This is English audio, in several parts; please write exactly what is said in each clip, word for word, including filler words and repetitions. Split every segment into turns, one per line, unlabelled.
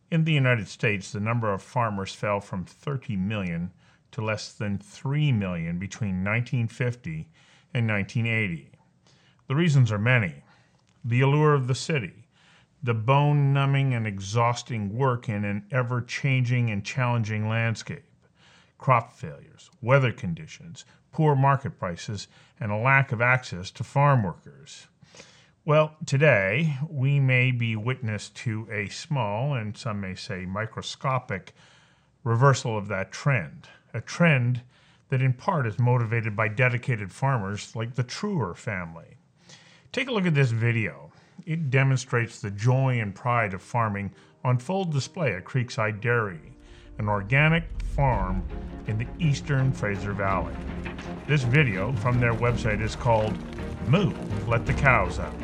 In the United States, the number of farmers fell from thirty million to less than three million between nineteen fifty and nineteen eighty. The reasons are many. The allure of the city, the bone-numbing and exhausting work in an ever-changing and challenging landscape, crop failures, weather conditions, poor market prices, and a lack of access to farm workers. Well, today we may be witness to a small, and some may say microscopic, reversal of that trend. A trend that in part is motivated by dedicated farmers like the Truer family. Take a look at this video. It demonstrates the joy and pride of farming on full display at Creekside Dairy, an organic farm in the eastern Fraser Valley. This video from their website is called Moo, Let the Cows Out.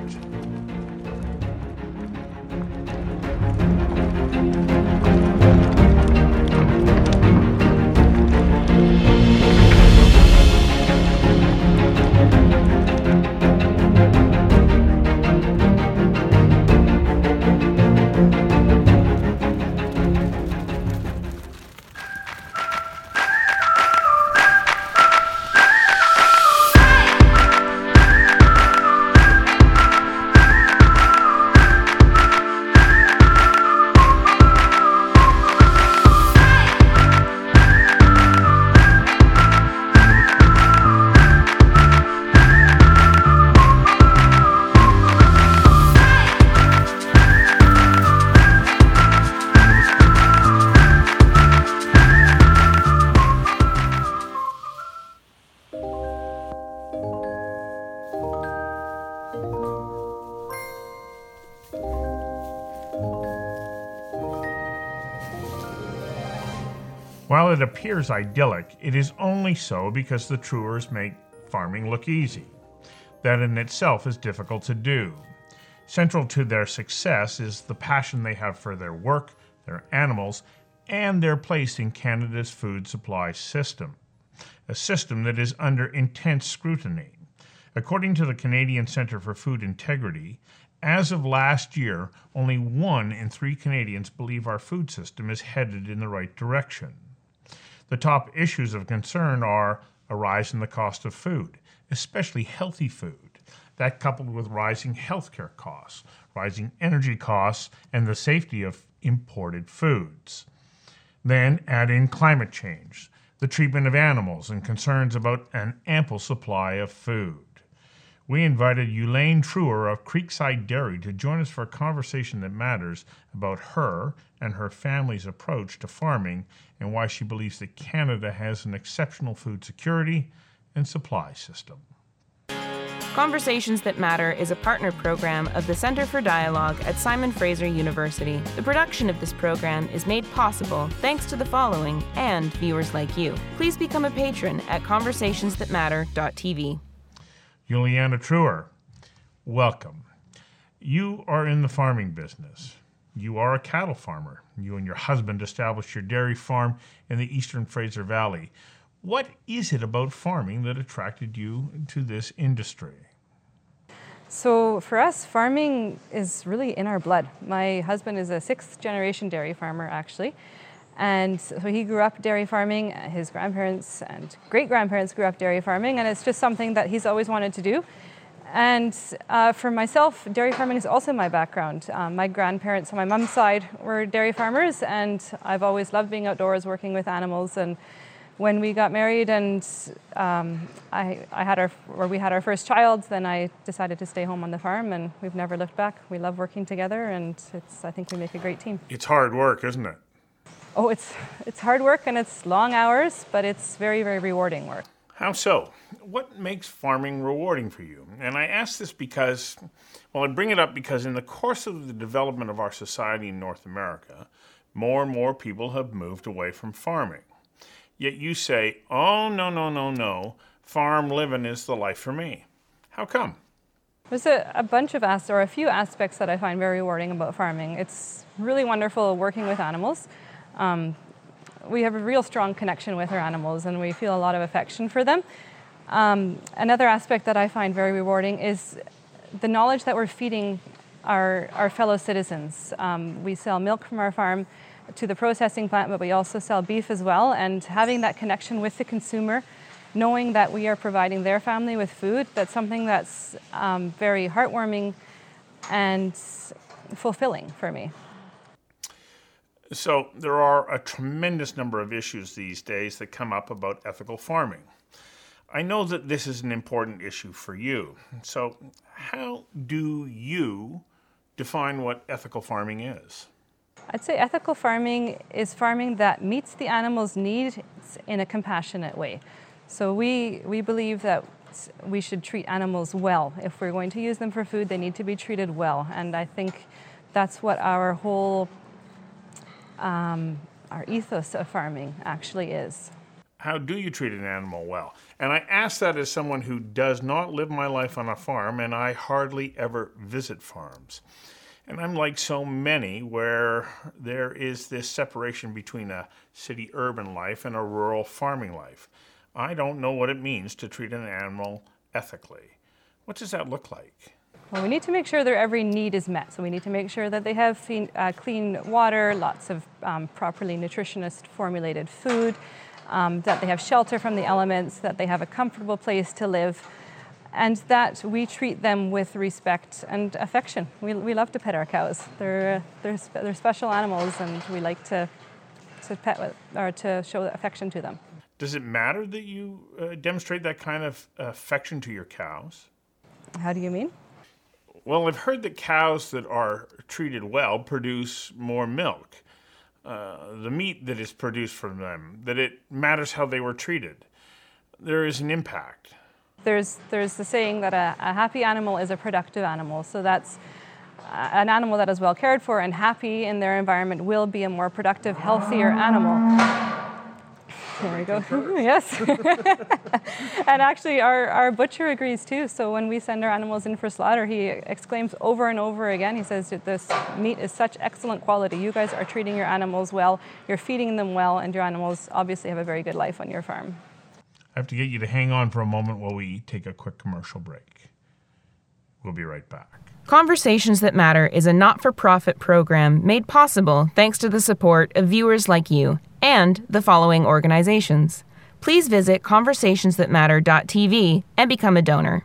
While it appears idyllic, it is only so because the Truers make farming look easy. That in itself is difficult to do. Central to their success is the passion they have for their work, their animals, and their place in Canada's food supply system, a system that is under intense scrutiny. According to the Canadian Centre for Food Integrity, as of last year, only one in three Canadians believe our food system is headed in the right direction. The top issues of concern are a rise in the cost of food, especially healthy food, that coupled with rising healthcare costs, rising energy costs, and the safety of imported foods. Then add in climate change, the treatment of animals, and concerns about an ample supply of food. We invited Elaine Truer of Creekside Dairy to join us for a conversation that matters about her and her family's approach to farming and why she believes that Canada has an exceptional food security and supply system.
Conversations That Matter is a partner program of the Centre for Dialogue at Simon Fraser University. The production of this program is made possible thanks to the following and viewers like you. Please become a patron at conversations that matter dot t v.
Juliana Truer, welcome. You are in the farming business. You are a cattle farmer. You and your husband established your dairy farm in the eastern Fraser Valley. What is it about farming that attracted you to this industry?
So for us, farming is really in our blood. My husband is a sixth generation dairy farmer, actually. And so he grew up dairy farming. His grandparents and great-grandparents grew up dairy farming, and it's just something that he's always wanted to do. And uh, for myself, dairy farming is also my background. Um, my grandparents on my mom's side were dairy farmers, and I've always loved being outdoors, working with animals. And when we got married and um, I, I had our, or we had our first child, then I decided to stay home on the farm, and we've never looked back. We love working together, and it's, I think we make a great team.
It's hard work, isn't it?
Oh, it's it's hard work and it's long hours, but it's very, very rewarding work.
How so? What makes farming rewarding for you? And I ask this because, well, I bring it up because in the course of the development of our society in North America, more and more people have moved away from farming. Yet you say, oh, no, no, no, no, farm living is the life for me. How come?
There's a, a bunch of as- or a few aspects that I find very rewarding about farming. It's really wonderful working with animals. Um, we have a real strong connection with our animals, and we feel a lot of affection for them. Um, another aspect that I find very rewarding is the knowledge that we're feeding our, our fellow citizens. Um, we sell milk from our farm to the processing plant, but we also sell beef as well. And having that connection with the consumer, knowing that we are providing their family with food, that's something that's um, very heartwarming and fulfilling for me.
So there are a tremendous number of issues these days that come up about ethical farming. I know that this is an important issue for you. So how do you define what ethical farming is?
I'd say ethical farming is farming that meets the animal's needs in a compassionate way. So we, we believe that we should treat animals well. If we're going to use them for food, they need to be treated well. And I think that's what our whole, um, our ethos of farming actually is.
How do you treat an animal well? And I ask that as someone who does not live my life on a farm, and I hardly ever visit farms. And I'm like so many where there is this separation between a city-urban life and a rural farming life. I don't know what it means to treat an animal ethically. What does that look like?
Well, we need to make sure their every need is met. So we need to make sure that they have clean, uh, clean water, lots of um, properly nutritionist formulated food, um, that they have shelter from the elements, that they have a comfortable place to live, and that we treat them with respect and affection. We, we love to pet our cows. They're, they're, they're special animals, and we like to, to pet with, or to show affection to them.
Does it matter that you uh, demonstrate that kind of affection to your cows?
How do you mean?
Well, I've heard that cows that are treated well produce more milk. Uh, the meat that is produced from them, that it matters how they were treated. There is an impact.
There's, there's the saying that a, a happy animal is a productive animal. So that's uh, an animal that is well cared for and happy in their environment will be a more productive, healthier animal. There we go. Yes. And actually, our, our butcher agrees too. So when we send our animals in for slaughter, he exclaims over and over again, he says, this meat is such excellent quality. You guys are treating your animals well, you're feeding them well, and your animals obviously have a very good life on your farm.
I have to get you to hang on for a moment while we take a quick commercial break. We'll be right back.
Conversations That Matter is a not-for-profit program made possible thanks to the support of viewers like you and the following organizations. Please visit conversations that matter dot t v and become a donor.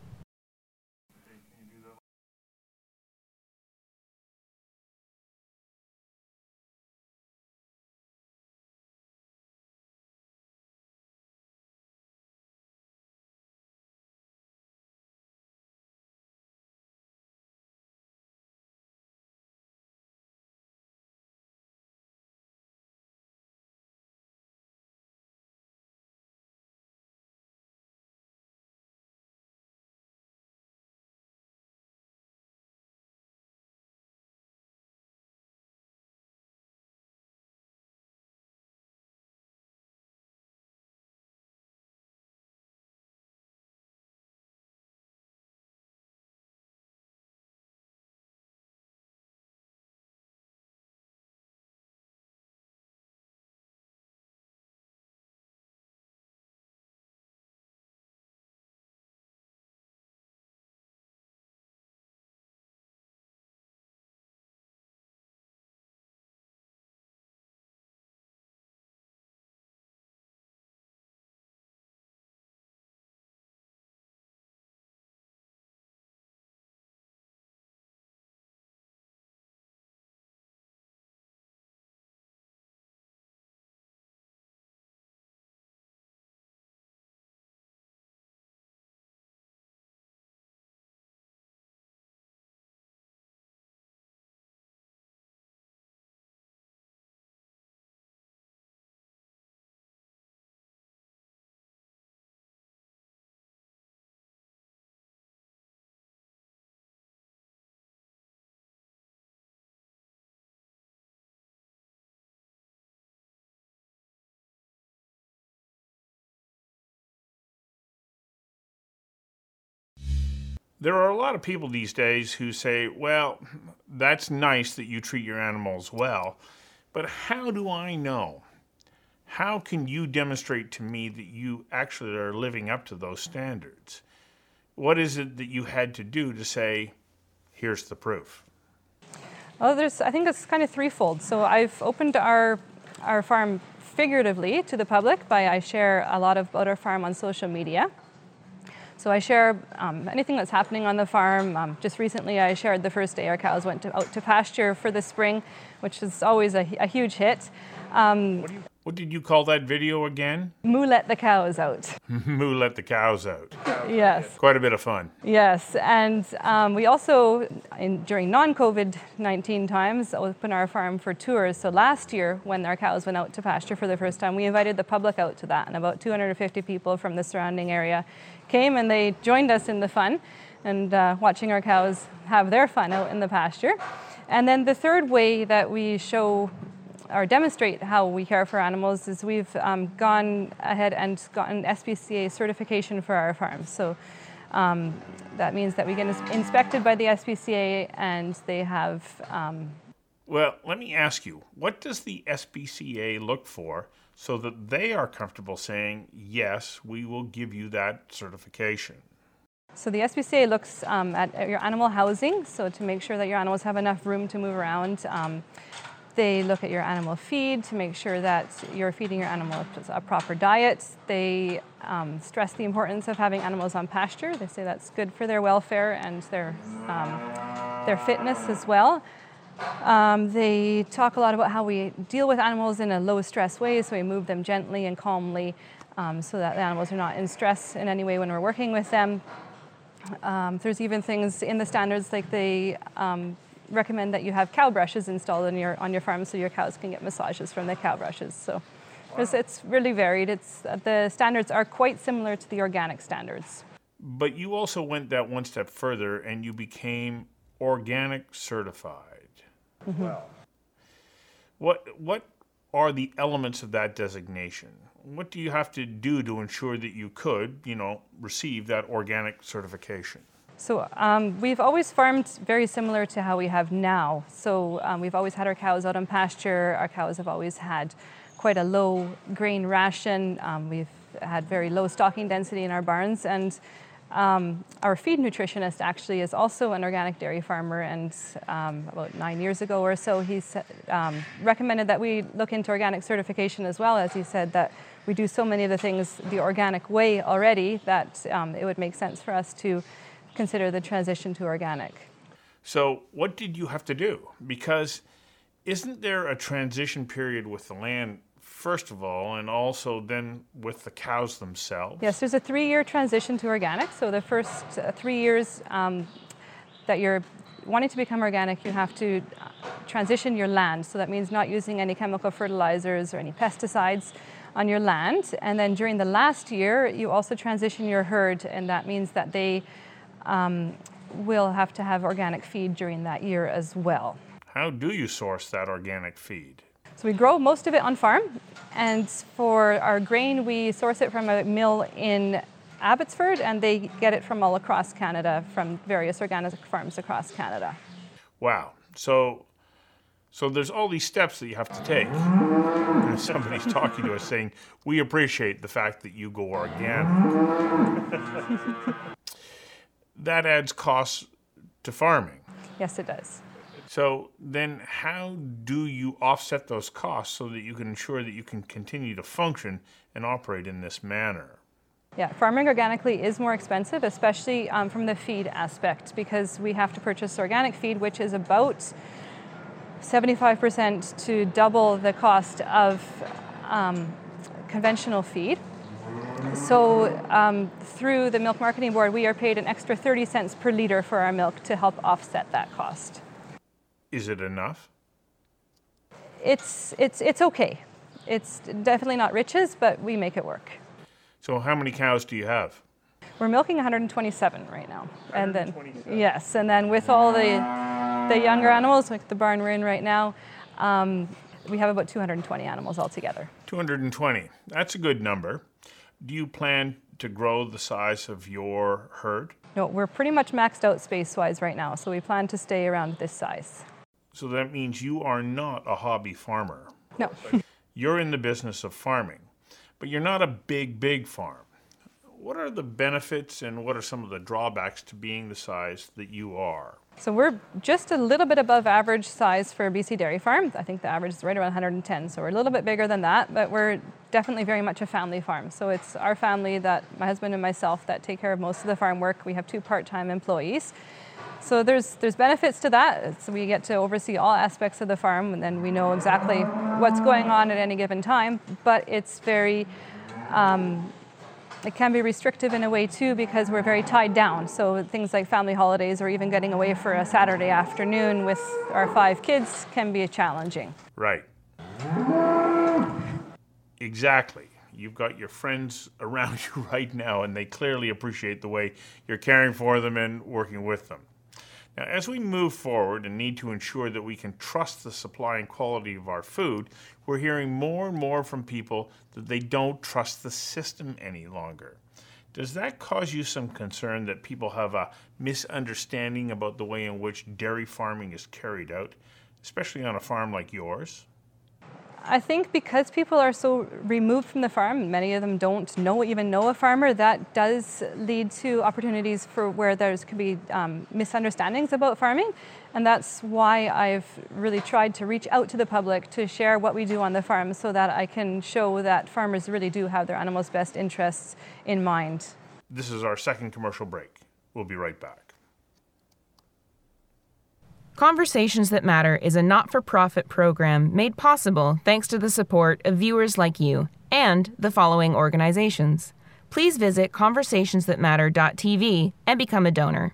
There are a lot of people these days who say, well, that's nice that you treat your animals well, but how do I know? How can you demonstrate to me that you actually are living up to those standards? What is it that you had to do to say, here's the proof?
Well, there's, I think it's kind of threefold. So I've opened our, our farm figuratively to the public by I share a lot about our farm on social media. So I share um, anything that's happening on the farm. Um, just recently I shared the first day our cows went to, out to pasture for the spring, which is always a, a huge hit. Um,
what, do you, what did you call that video again?
Moo let the cows out.
Moo let the cows out.
Yes.
Quite a bit of fun.
Yes, and um, we also, in, during non-COVID nineteen times, open our farm for tours. So last year, when our cows went out to pasture for the first time, we invited the public out to that, and about two hundred fifty people from the surrounding area came and they joined us in the fun and uh, watching our cows have their fun out in the pasture. And then the third way that we show or demonstrate how we care for animals is we've um, gone ahead and gotten S P C A certification for our farms. So um, that means that we get inspected by the S P C A and they have... Um,
well, let me ask you, what does the S P C A look for so that they are comfortable saying, yes, we will give you that certification?
So the S P C A looks um, at your animal housing, so to make sure that your animals have enough room to move around. Um, They look at your animal feed to make sure that you're feeding your animal a proper diet. They um, stress the importance of having animals on pasture. They say that's good for their welfare and their, um, their fitness as well. Um, they talk a lot about how we deal with animals in a low stress way, so we move them gently and calmly um, so that the animals are not in stress in any way when we're working with them. Um, there's even things in the standards like they um, recommend that you have cow brushes installed on your on your farm so your cows can get massages from the cow brushes. So wow. It's really varied. It's the standards are quite similar to the organic standards.
But you also went that one step further and you became organic certified.
Mm-hmm.
Wow. What what are the elements of that designation? What do you have to do to ensure that you could, you know, receive that organic certification?
So um, we've always farmed very similar to how we have now. So um, we've always had our cows out on pasture. Our cows have always had quite a low grain ration. Um, we've had very low stocking density in our barns. And um, our feed nutritionist actually is also an organic dairy farmer. And um, about nine years ago or so, he um, recommended that we look into organic certification as well, as he said that we do so many of the things the organic way already that um, it would make sense for us to consider the transition to organic.
So what did you have to do? Because isn't there a transition period with the land, first of all, and also then with the cows themselves?
Yes, there's a three-year transition to organic. So the first uh, three years um, that you're wanting to become organic, you have to transition your land. So that means not using any chemical fertilizers or any pesticides on your land. And then during the last year, you also transition your herd, and that means that they Um, we'll have to have organic feed during that year as well.
How do you source that organic feed?
So we grow most of it on farm, and for our grain we source it from a mill in Abbotsford, and they get it from all across Canada, from various organic farms across Canada.
Wow. So so there's all these steps that you have to take. And somebody's talking to us saying, we appreciate the fact that you go organic. That adds costs to farming.
Yes, it does.
So then how do you offset those costs so that you can ensure that you can continue to function and operate in this manner?
Yeah, farming organically is more expensive, especially um, from the feed aspect, because we have to purchase organic feed, which is about seventy-five percent to double the cost of um, conventional feed. So um, through the Milk Marketing Board, we are paid an extra thirty cents per liter for our milk to help offset that cost.
Is it enough?
It's, it's, it's okay. It's definitely not riches, but we make it work.
So how many cows do you have?
We're milking one hundred twenty-seven right now. And then, yes, and then with all the, the younger animals, like the barn we're in right now, um, we have about two hundred twenty animals altogether.
two hundred twenty. That's a good number. Do you plan to grow the size of your herd?
No, we're pretty much maxed out space-wise right now, so we plan to stay around this size.
So that means you are not a hobby farmer.
No.
You're in the business of farming, but you're not a big, big farm. What are the benefits and what are some of the drawbacks to being the size that you are?
So we're just a little bit above average size for a B C dairy farm. I think the average is right around one hundred ten, so we're a little bit bigger than that, but we're definitely very much a family farm. So it's our family, that my husband and myself, that take care of most of the farm work. We have two part-time employees. So there's there's benefits to that. So we get to oversee all aspects of the farm, and then we know exactly what's going on at any given time, but it's very um, It can be restrictive in a way too, because we're very tied down. So things like family holidays or even getting away for a Saturday afternoon with our five kids can be challenging.
Right. Exactly. You've got your friends around you right now, and they clearly appreciate the way you're caring for them and working with them. Now, as we move forward and need to ensure that we can trust the supply and quality of our food, we're hearing more and more from people that they don't trust the system any longer. Does that cause you some concern that people have a misunderstanding about the way in which dairy farming is carried out, especially on a farm like yours?
I think because people are so removed from the farm, many of them don't know even know a farmer, that does lead to opportunities for where there's could be um, misunderstandings about farming. And that's why I've really tried to reach out to the public to share what we do on the farm, so that I can show that farmers really do have their animals' best interests in mind.
This is our second commercial break. We'll be right back.
Conversations That Matter is a not-for-profit program made possible thanks to the support of viewers like you and the following organizations. Please visit conversations that matter dot t v and become a donor.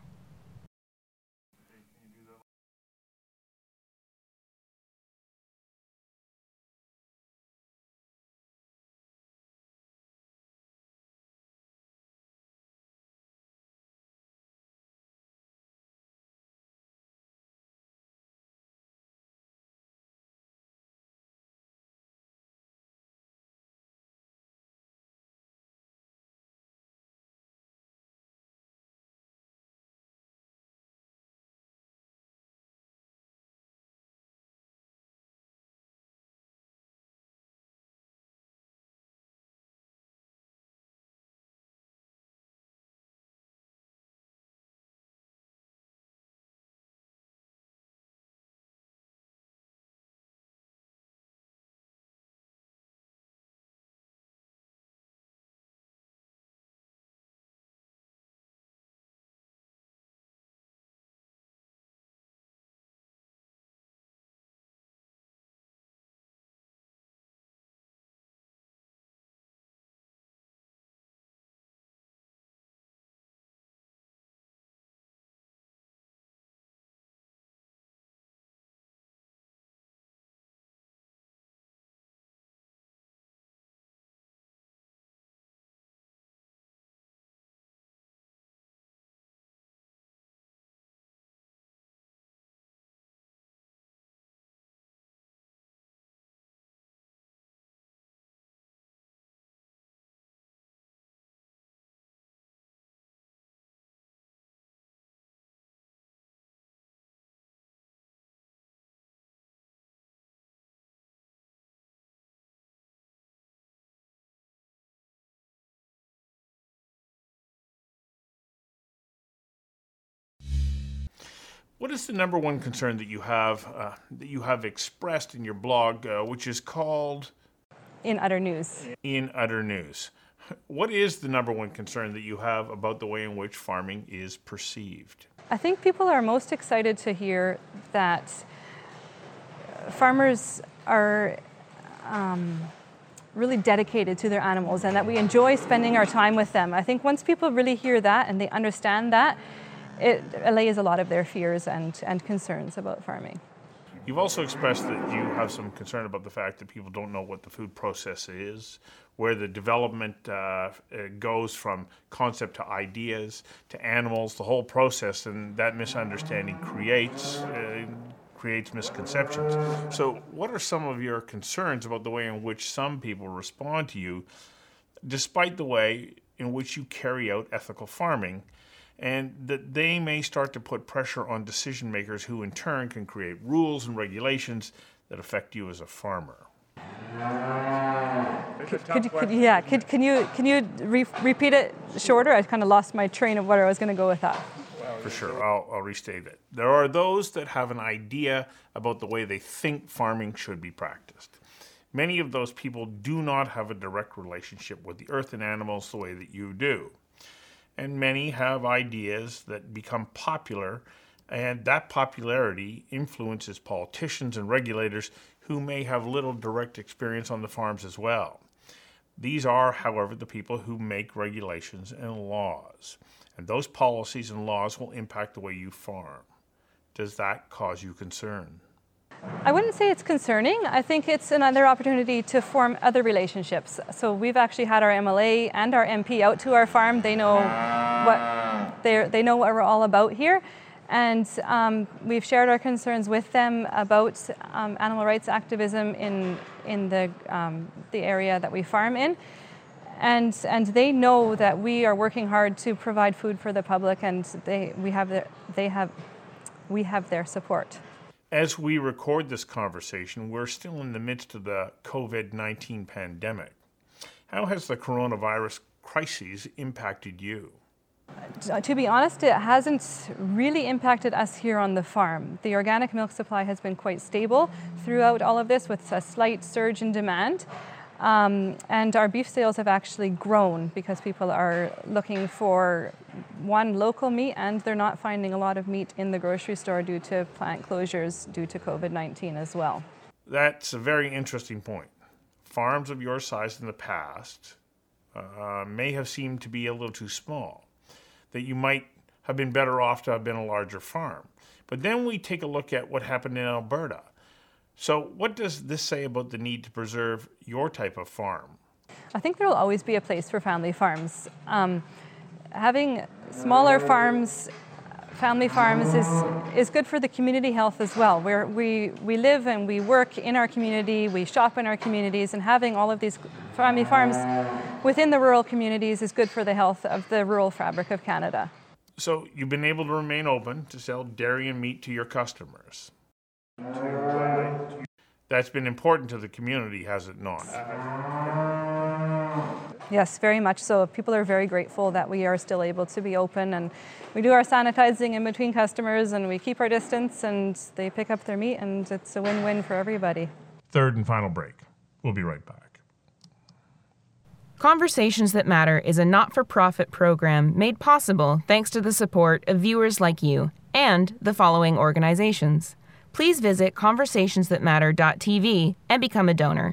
What is the number one concern that you have uh, that you have expressed in your blog, uh, which is called
In Utter News?
In Utter News. What is the number one concern that you have about the way in which farming is perceived?
I think people are most excited to hear that farmers are um, really dedicated to their animals and that we enjoy spending our time with them. I think once people really hear that and they understand that, it allays a lot of their fears and, and concerns about farming.
You've also expressed that you have some concern about the fact that people don't know what the food process is, where the development uh, goes from concept to ideas to animals, the whole process, and that misunderstanding creates uh, creates misconceptions. So what are some of your concerns about the way in which some people respond to you, despite the way in which you carry out ethical farming, and that they may start to put pressure on decision makers who in turn can create rules and regulations that affect you as a farmer?
Could, could, could, yeah, could, can you can you re- repeat it shorter? I kind of lost my train of where I was going to go with that.
Well,
For sure, I'll, I'll restate it. There are those that have an idea about the way they think farming should be practiced. Many of those people do not have a direct relationship with the earth and animals the way that you do. And many have ideas that become popular, and that popularity influences politicians and regulators who may have little direct experience on the farms as well. These are, however, the people who make regulations and laws. And those policies and laws will impact the way you farm. Does that cause you concern?
I wouldn't say it's concerning. I think it's another opportunity to form other relationships. So we've actually had our M L A and our M P out to our farm. They know what they they know what we're all about here, and um, we've shared our concerns with them about um, animal rights activism in in the um, the area that we farm in. And and they know that we are working hard to provide food for the public, and they we have their they have we have their support.
As we record this conversation, we're still in the midst of the COVID nineteen pandemic. How has the coronavirus crisis impacted you?
To be honest, it hasn't really impacted us here on the farm. The organic milk supply has been quite stable throughout all of this, with a slight surge in demand. Um, and our beef sales have actually grown because people are looking for, one, local meat, and they're not finding a lot of meat in the grocery store due to plant closures due to COVID nineteen as well.
That's a very interesting point. Farms of your size in the past uh, may have seemed to be a little too small, that you might have been better off to have been a larger farm. But then we take a look at what happened in Alberta. So what does this say about the need to preserve your type of farm?
I think there will always be a place for family farms. Um, having smaller farms, family farms, is is good for the community health as well. We're, we we live and we work in our community, we shop in our communities, and having all of these family farms within the rural communities is good for the health of the rural fabric of Canada.
So you've been able to remain open to sell dairy and meat to your customers. That's been important to the community, has it not?
Yes, very much so. People are very grateful that we are still able to be open, and we do our sanitizing in between customers, and we keep our distance, and they pick up their meat, and it's a win-win for everybody.
Third and final break. We'll be right back.
Conversations That Matter is a not-for-profit program made possible thanks to the support of viewers like you and the following organizations. Please visit conversations that matter dot t v and become a donor.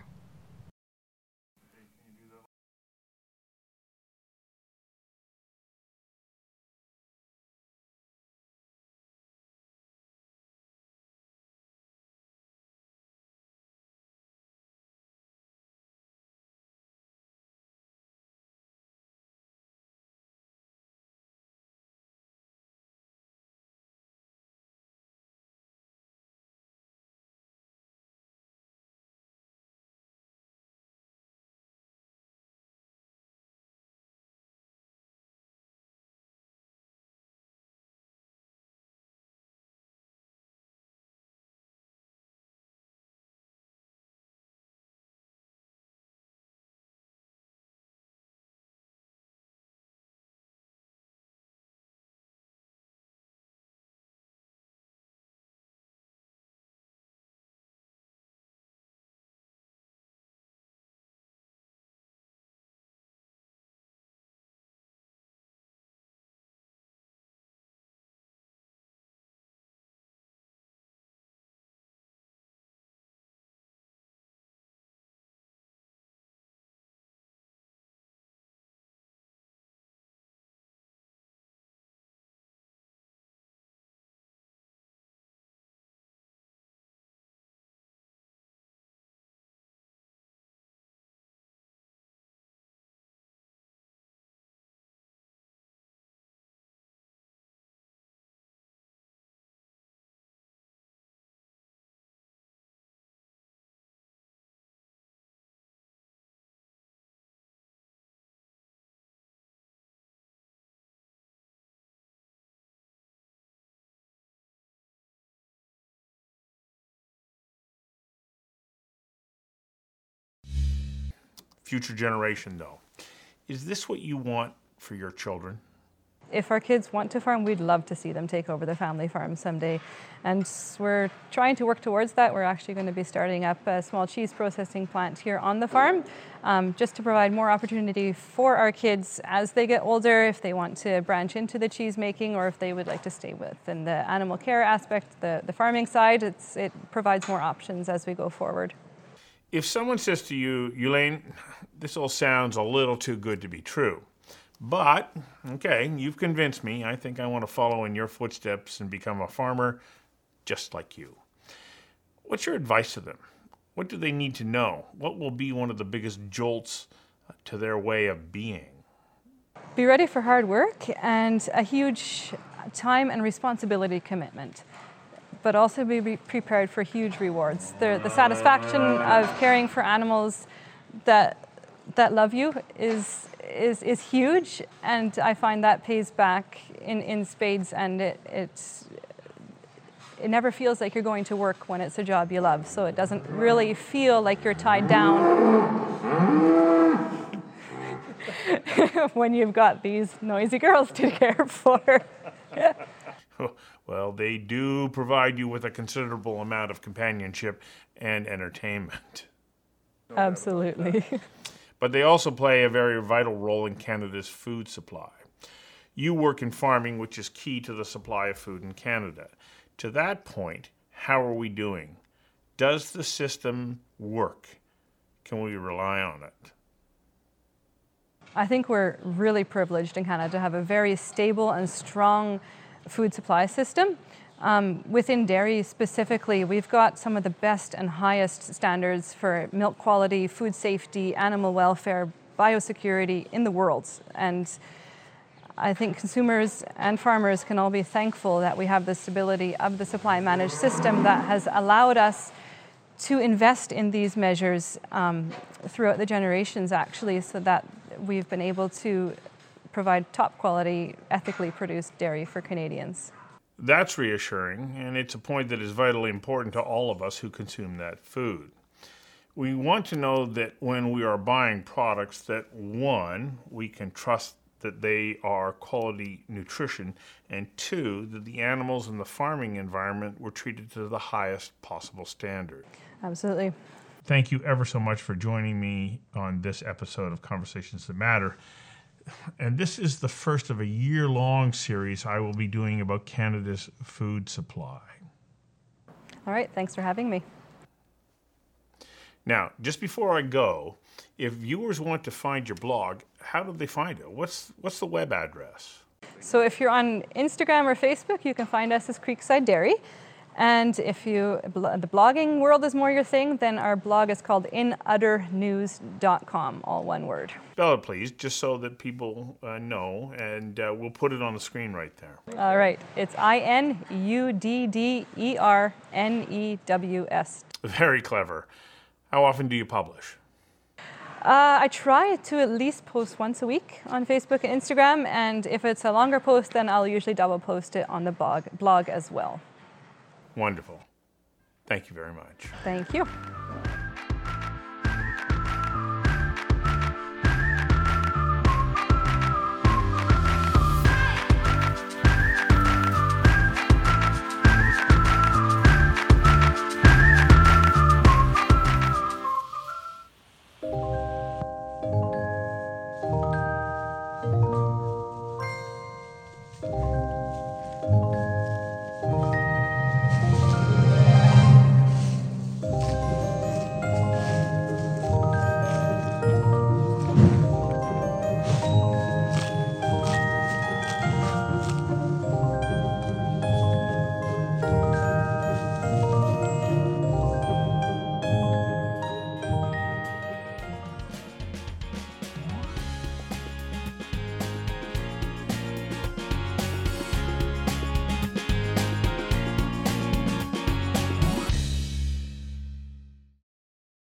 Future generation, though. Is this what you want for your children?
If our kids want to farm, we'd love to see them take over the family farm someday. And we're trying to work towards that. We're actually going to be starting up a small cheese processing plant here on the farm, um, just to provide more opportunity for our kids as they get older, if they want to branch into the cheese making or if they would like to stay within the animal care aspect, the, the farming side. It's, it provides more options as we go forward.
If someone says to you, Elaine, this all sounds a little too good to be true, but, okay, you've convinced me. I think I want to follow in your footsteps and become a farmer just like you. What's your advice to them? What do they need to know? What will be one of the biggest jolts to their way of being?
Be ready for hard work and a huge time and responsibility commitment, but also be prepared for huge rewards. The, the satisfaction of caring for animals that that love you is is is huge, and I find that pays back in, in spades, and it it's it never feels like you're going to work when it's a job you love, so it doesn't really feel like you're tied down when you've got these noisy girls to care for.
Well, they do provide you with a considerable amount of companionship and entertainment.
Absolutely.
But they also play a very vital role in Canada's food supply. You work in farming, which is key to the supply of food in Canada. To that point, how are we doing? Does the system work? Can we rely on it?
I think we're really privileged in Canada to have a very stable and strong food supply system. Um, within dairy specifically, we've got some of the best and highest standards for milk quality, food safety, animal welfare, biosecurity in the world. And I think consumers and farmers can all be thankful that we have the stability of the supply managed system that has allowed us to invest in these measures um, throughout the generations, actually, so that we've been able to provide top quality, ethically produced dairy for Canadians.
That's reassuring, and it's a point that is vitally important to all of us who consume that food. We want to know that when we are buying products that, one, we can trust that they are quality nutrition, and two, that the animals in the farming environment were treated to the highest possible standard.
Absolutely.
Thank you ever so much for joining me on this episode of Conversations That Matter. And this is the first of a year-long series I will be doing about Canada's food supply.
All right, thanks for having me.
Now, just before I go, if viewers want to find your blog, how do they find it? What's what's the web address?
So if you're on Instagram or Facebook, you can find us as Creekside Dairy. And if you the blogging world is more your thing, then our blog is called in udder news dot com, all one word.
Spell it, please, just so that people uh, know, and uh, we'll put it on the screen right there.
All right. It's I N U D D E R N E W S.
Very clever. How often do you publish?
Uh, I try to at least post once a week on Facebook and Instagram, and if it's a longer post, then I'll usually double post it on the blog, blog as well.
Wonderful. Thank you very much.
Thank you.